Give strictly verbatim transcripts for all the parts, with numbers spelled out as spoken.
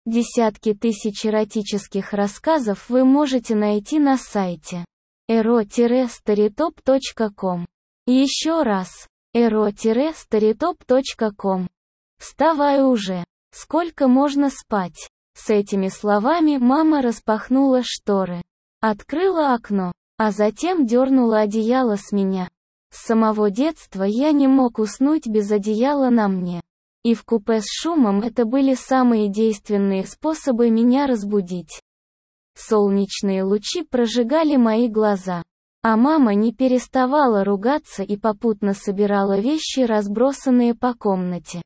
Десятки тысяч эротических рассказов вы можете найти на сайте эро старитоп точка ком. Еще раз, эро старитоп точка ком. Вставай уже. Сколько можно спать? С этими словами мама распахнула шторы, открыла окно, а затем дернула одеяло с меня. С самого детства я не мог уснуть без одеяла на мне. И в купе с шумом это были самые действенные способы меня разбудить. Солнечные лучи прожигали мои глаза, а мама не переставала ругаться и попутно собирала вещи, разбросанные по комнате.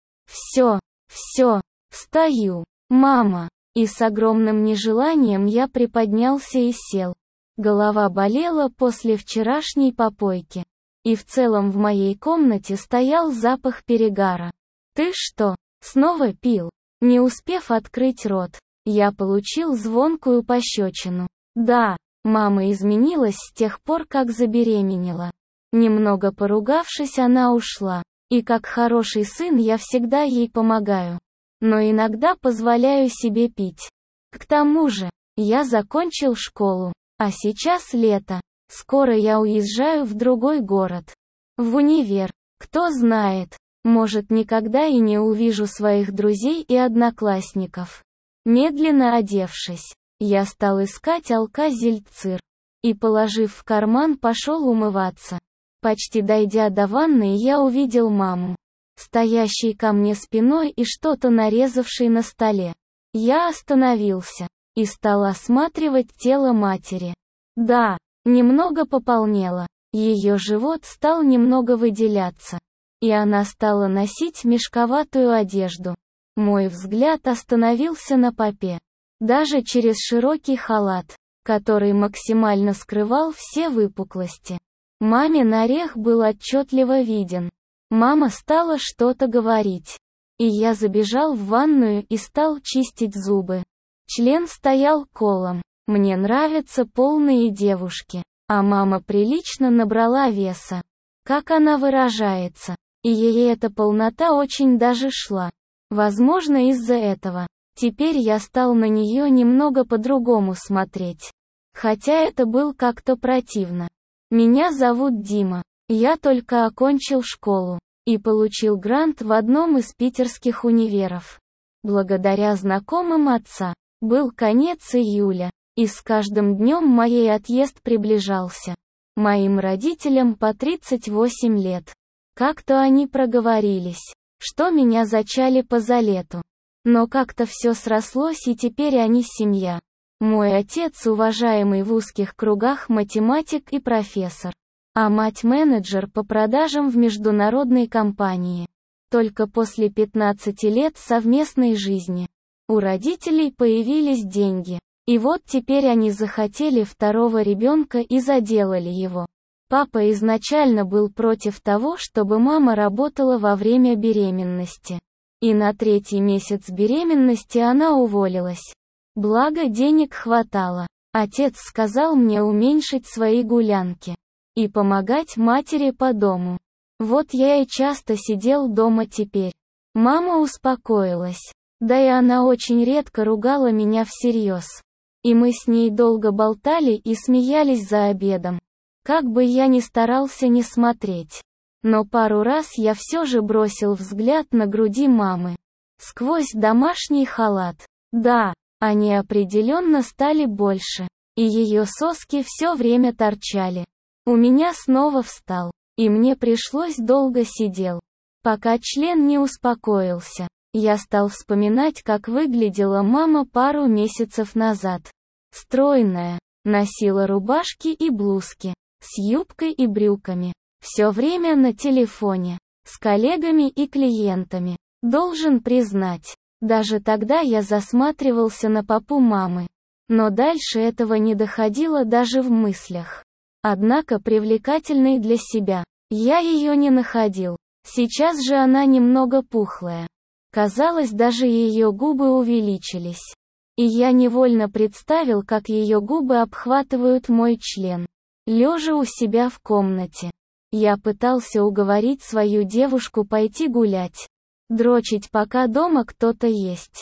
«Все, все, встаю, мама!» И с огромным нежеланием я приподнялся и сел. Голова болела после вчерашней попойки. И в целом в моей комнате стоял запах перегара. «Ты что, снова пил?» Не успев открыть рот, я получил звонкую пощечину. Да, мама изменилась с тех пор, как забеременела. Немного поругавшись, она ушла. И как хороший сын я всегда ей помогаю. Но иногда позволяю себе пить. К тому же, я закончил школу. А сейчас лето. Скоро я уезжаю в другой город. В универ. Кто знает. Может, никогда и не увижу своих друзей и одноклассников. Медленно одевшись, я стал искать алка-зельцир. И, положив в карман, пошел умываться. Почти дойдя до ванной, я увидел маму, стоящей ко мне спиной и что-то нарезавшей на столе. Я остановился и стал осматривать тело матери. Да, немного пополнело. Ее живот стал немного выделяться. И она стала носить мешковатую одежду. Мой взгляд остановился на попе. Даже через широкий халат, который максимально скрывал все выпуклости. Мамин орех был отчетливо виден. Мама стала что-то говорить. И я забежал в ванную и стал чистить зубы. Член стоял колом. Мне нравятся полные девушки. А мама прилично набрала веса. Как она выражается. И ей эта полнота очень даже шла. Возможно, из-за этого. Теперь я стал на нее немного по-другому смотреть. Хотя это было как-то противно. Меня зовут Дима. Я только окончил школу. И получил грант в одном из питерских универов. Благодаря знакомым отца. Был конец июля. И с каждым днем моей отъезд приближался. Моим родителям по тридцать восемь лет. Как-то они проговорились, что меня зачали по залету. Но как-то все срослось, и теперь они семья. Мой отец уважаемый в узких кругах математик и профессор. А мать менеджер по продажам в международной компании. Только после пятнадцати лет совместной жизни у родителей появились деньги. И вот теперь они захотели второго ребенка и заделали его. Папа изначально был против того, чтобы мама работала во время беременности. И на третий месяц беременности она уволилась. Благо денег хватало. Отец сказал мне уменьшить свои гулянки. И помогать матери по дому. Вот я и часто сидел дома теперь. Мама успокоилась. Да и она очень редко ругала меня всерьез. И мы с ней долго болтали и смеялись за обедом. Как бы я ни старался не смотреть. Но пару раз я все же бросил взгляд на груди мамы. Сквозь домашний халат. Да, они определенно стали больше. И ее соски все время торчали. У меня снова встал. И мне пришлось долго сидел. Пока член не успокоился. Я стал вспоминать, как выглядела мама пару месяцев назад. Стройная. Носила рубашки и блузки. С юбкой и брюками. Все время на телефоне. С коллегами и клиентами. Должен признать. Даже тогда я засматривался на папу мамы. Но дальше этого не доходило даже в мыслях. Однако привлекательной для себя. Я ее не находил. Сейчас же она немного пухлая. Казалось, даже ее губы увеличились. И я невольно представил, как ее губы обхватывают мой член. Лежа у себя в комнате. Я пытался уговорить свою девушку пойти гулять. Дрочить, пока дома кто-то есть.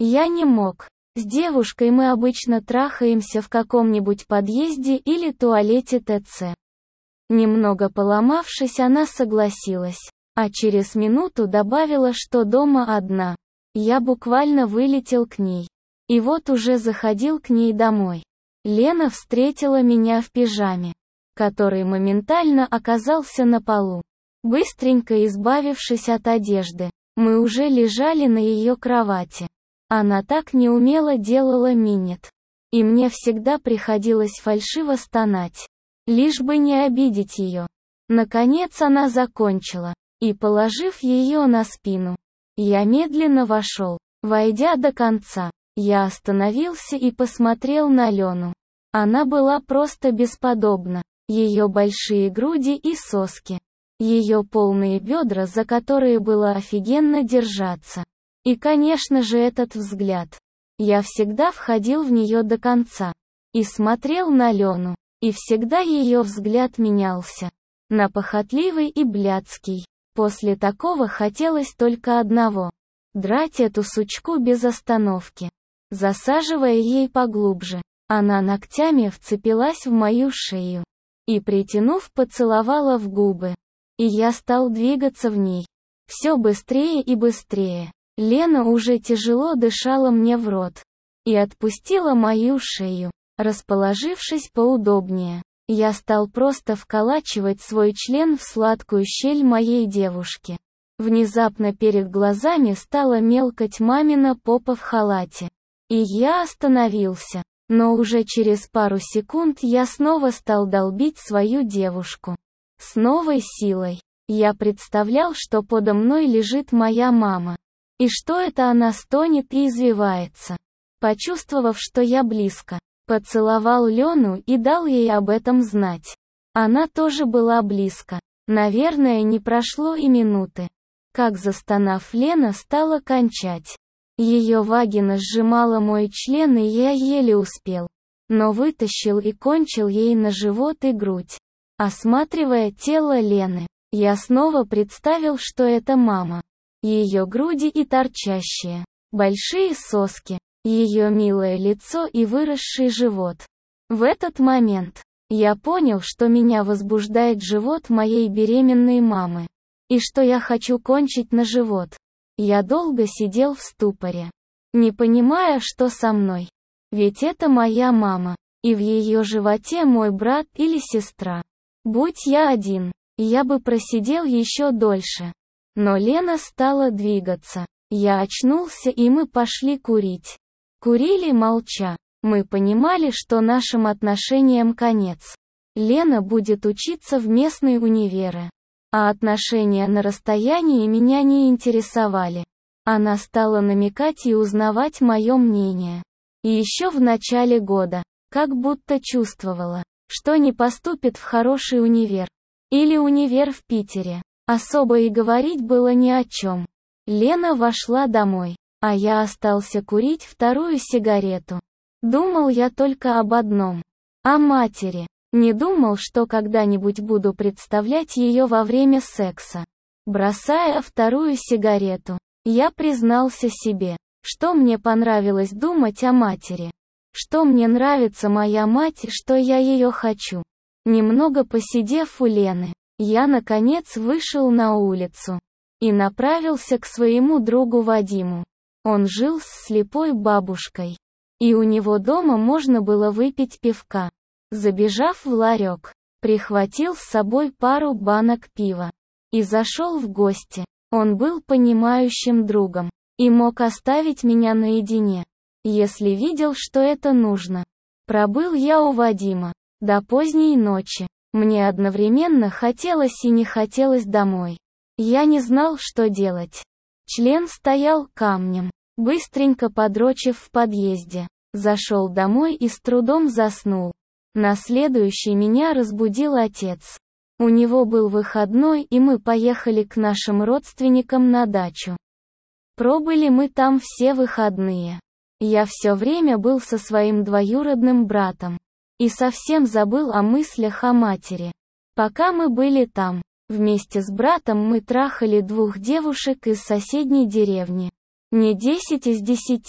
Я не мог. С девушкой мы обычно трахаемся в каком-нибудь подъезде или туалете ТЦ. Немного поломавшись, она согласилась. А через минуту добавила, что дома одна. Я буквально вылетел к ней. И вот уже заходил к ней домой. Лена встретила меня в пижаме, который моментально оказался на полу. Быстренько избавившись от одежды, мы уже лежали на ее кровати. Она так неумело делала минет. И мне всегда приходилось фальшиво стонать. Лишь бы не обидеть ее. Наконец она закончила. И положив ее на спину, я медленно вошел. Войдя до конца, я остановился и посмотрел на Лену. Она была просто бесподобна. Ее большие груди и соски. Ее полные бедра, за которые было офигенно держаться. И, конечно же, этот взгляд. Я всегда входил в нее до конца. И смотрел на Лену. И всегда ее взгляд менялся. На похотливый и блядский. После такого хотелось только одного. Драть эту сучку без остановки. Засаживая ей поглубже. Она ногтями вцепилась в мою шею. И, притянув, поцеловала в губы. И я стал двигаться в ней. Все быстрее и быстрее. Лена уже тяжело дышала мне в рот. И отпустила мою шею. Расположившись поудобнее, я стал просто вколачивать свой член в сладкую щель моей девушки. Внезапно перед глазами стала мелкать мамина попа в халате. И я остановился. Но уже через пару секунд я снова стал долбить свою девушку. С новой силой. Я представлял, что подо мной лежит моя мама. И что это она стонет и извивается. Почувствовав, что я близко, поцеловал Лену и дал ей об этом знать. Она тоже была близко. Наверное, не прошло и минуты. Как застонав, Лена стала кончать. Ее вагина сжимала мой член, и я еле успел. Но вытащил и кончил ей на живот и грудь. Осматривая тело Лены, я снова представил, что это мама. Ее груди и торчащие, большие соски, ее милое лицо и выросший живот. В этот момент я понял, что меня возбуждает живот моей беременной мамы. И что я хочу кончить на живот. Я долго сидел в ступоре, не понимая, что со мной. Ведь это моя мама, и в ее животе мой брат или сестра. Будь я один, я бы просидел еще дольше. Но Лена стала двигаться. Я очнулся, и мы пошли курить. Курили молча. Мы понимали, что нашим отношениям конец. Лена будет учиться в местной универе. А отношения на расстоянии меня не интересовали. Она стала намекать и узнавать мое мнение. И еще в начале года, как будто чувствовала, что не поступит в хороший универ. Или универ в Питере. Особо и говорить было ни о чем. Лена вошла домой, а я остался курить вторую сигарету. Думал я только об одном. О матери. Не думал, что когда-нибудь буду представлять ее во время секса. Бросая вторую сигарету, я признался себе, что мне понравилось думать о матери. Что мне нравится моя мать, что я ее хочу. Немного посидев у Лены, я наконец вышел на улицу. И направился к своему другу Вадиму. Он жил с слепой бабушкой. И у него дома можно было выпить пивка. Забежав в ларек, прихватил с собой пару банок пива. И зашел в гости. Он был понимающим другом. И мог оставить меня наедине, если видел, что это нужно. Пробыл я у Вадима до поздней ночи. Мне одновременно хотелось и не хотелось домой. Я не знал, что делать. Член стоял камнем. Быстренько подрочив в подъезде, зашел домой и с трудом заснул. На следующий меня разбудил отец. У него был выходной, и мы поехали к нашим родственникам на дачу. Пробыли мы там все выходные. Я все время был со своим двоюродным братом. И совсем забыл о мыслях о матери. Пока мы были там, вместе с братом мы трахали двух девушек из соседней деревни. Не десять из десяти.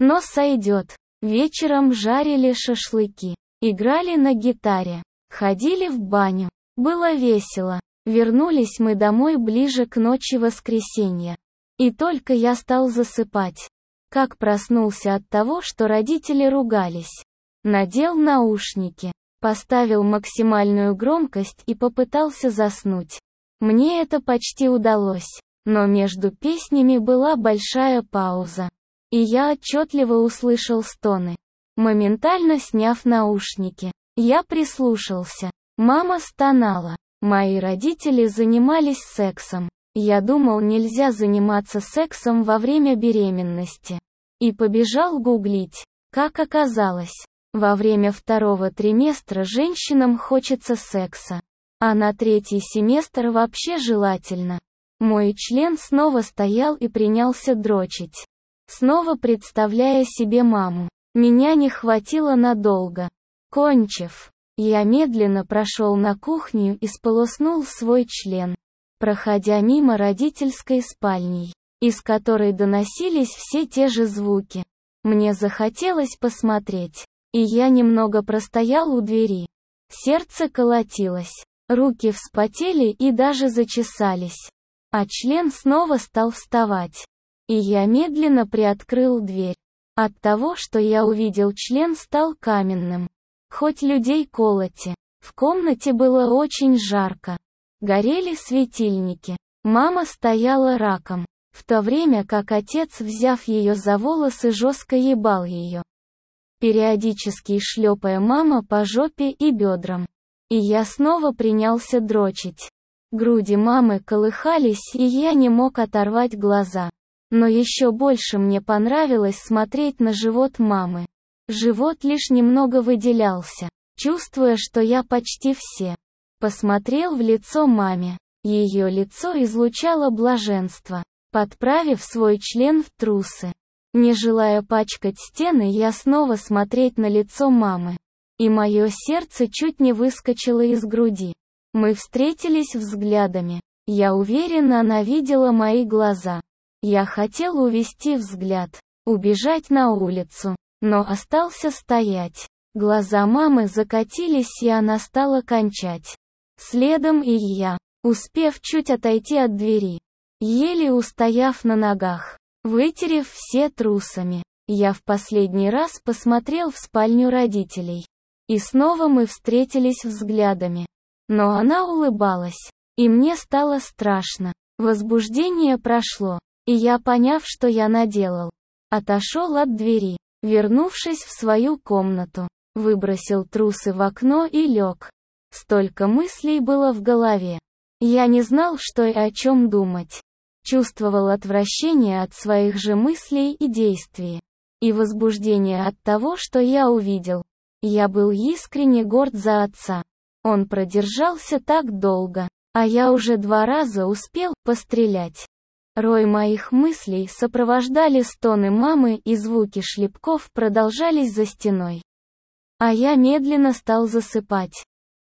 Но сойдет. Вечером жарили шашлыки, играли на гитаре, ходили в баню. Было весело. Вернулись мы домой ближе к ночи воскресенья. И только я стал засыпать, как проснулся от того, что родители ругались. Надел наушники, поставил максимальную громкость и попытался заснуть. Мне это почти удалось, но между песнями была большая пауза. И я отчетливо услышал стоны. Моментально сняв наушники, я прислушался. Мама стонала. Мои родители занимались сексом. Я думал, нельзя заниматься сексом во время беременности. И побежал гуглить. Как оказалось, во время второго триместра женщинам хочется секса. А на третий семестр вообще желательно. Мой член снова стоял и принялся дрочить. Снова представляя себе маму. Меня не хватило надолго. Кончив, я медленно прошел на кухню и сполоснул свой член, проходя мимо родительской спальни, из которой доносились все те же звуки. Мне захотелось посмотреть, и я немного простоял у двери. Сердце колотилось, руки вспотели и даже зачесались. А член снова стал вставать. И я медленно приоткрыл дверь. От того, что я увидел, член стал каменным. Хоть людей колоти. В комнате было очень жарко. Горели светильники. Мама стояла раком, в то время как отец, взяв ее за волосы, жестко ебал ее, периодически шлепая мама по жопе и бедрам. И я снова принялся дрочить. Груди мамы колыхались, и я не мог оторвать глаза. Но еще больше мне понравилось смотреть на живот мамы. Живот лишь немного выделялся, чувствуя, что я почти все. Посмотрел в лицо маме. Ее лицо излучало блаженство. Подправив свой член в трусы, не желая пачкать стены, я снова смотреть на лицо мамы. И мое сердце чуть не выскочило из груди. Мы встретились взглядами. Я уверена, она видела мои глаза. Я хотел увести взгляд, убежать на улицу, но остался стоять. Глаза мамы закатились, и она стала кончать. Следом и я, успев чуть отойти от двери, еле устояв на ногах, вытерев все трусами, я в последний раз посмотрел в спальню родителей. И снова мы встретились взглядами. Но она улыбалась, и мне стало страшно. Возбуждение прошло, и я, поняв, что я наделал, отошел от двери, вернувшись в свою комнату, выбросил трусы в окно и лег. Столько мыслей было в голове. Я не знал, что и о чем думать. Чувствовал отвращение от своих же мыслей и действий. И возбуждение от того, что я увидел. Я был искренне горд за отца. Он продержался так долго, а я уже два раза успел пострелять. Рой моих мыслей сопровождали стоны мамы, и звуки шлепков продолжались за стеной. А я медленно стал засыпать.